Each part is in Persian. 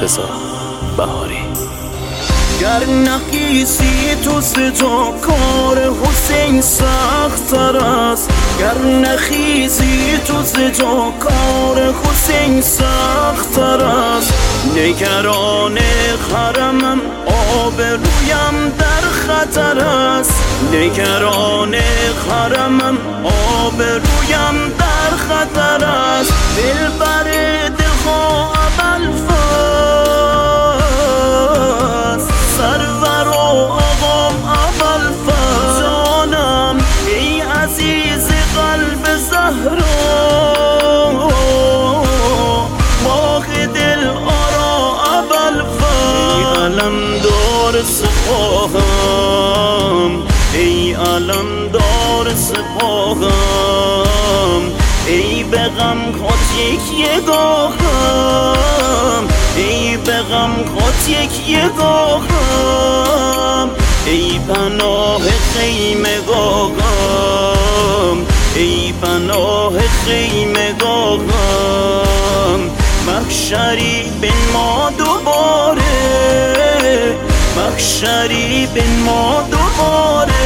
رضا بهاری. گر نخیزی تو زجا کار حسین سخت تر است، گر نخیزی تو زجا کار حسین سخت تر است. نگران حرمم آبرویم در خطر است، نگران حرمم آبرویم در خطر است. دلبر دلها ابوالفضل سرور و آقام ابوالفضل، جانم ای عزیز قلب زهرا، باغ دل آرا ابوالفضل. ای علمدار سپاهم، ای علمدار سپاهم، ای به غم خود یک یگاهم، ای به غم خود یک یگاهم، ای پناه خیمگاهم، ای پناه خیمگاهم. محشری بنما دوباره، محشری بنما دوباره.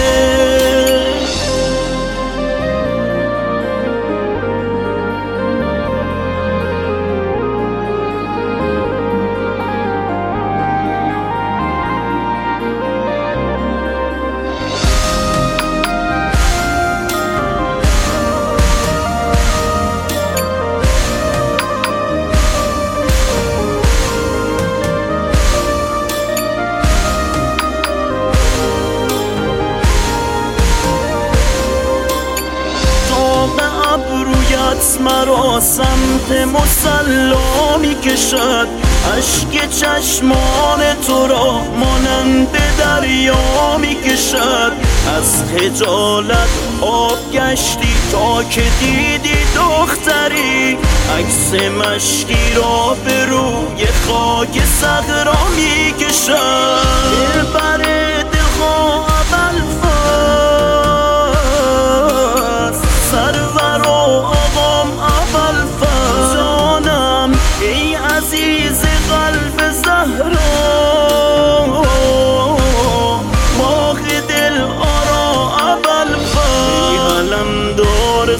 مرا سمت مصلا می کشد، اشک چشمان تو را مانند دریا می کشد. از خجالت آب گشتی تا که دیدی دختری، عکس مشکی را به روی خاک صحرا می کشد. دلبر دلها ابوالفضل سرور و آقام ابوالفضل، جانم ای عزیز قلب زهرا، باغ دل آرا ابوالفضل. ای علمدار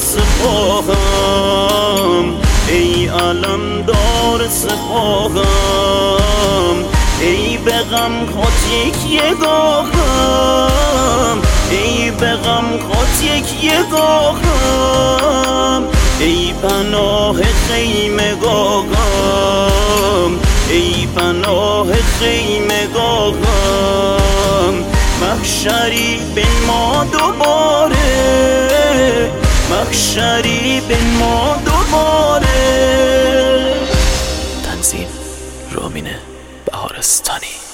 سپاهم، ای علمدار سپاهم، ای به غم خود یک یگاهم، ای به غم خود یک یگاهم، ای پناه خیمگاهم، ای پناه خیمگاهم. محشری بنما دوباره، محشری بنما دوباره. تنظیم رامین بهارستانی.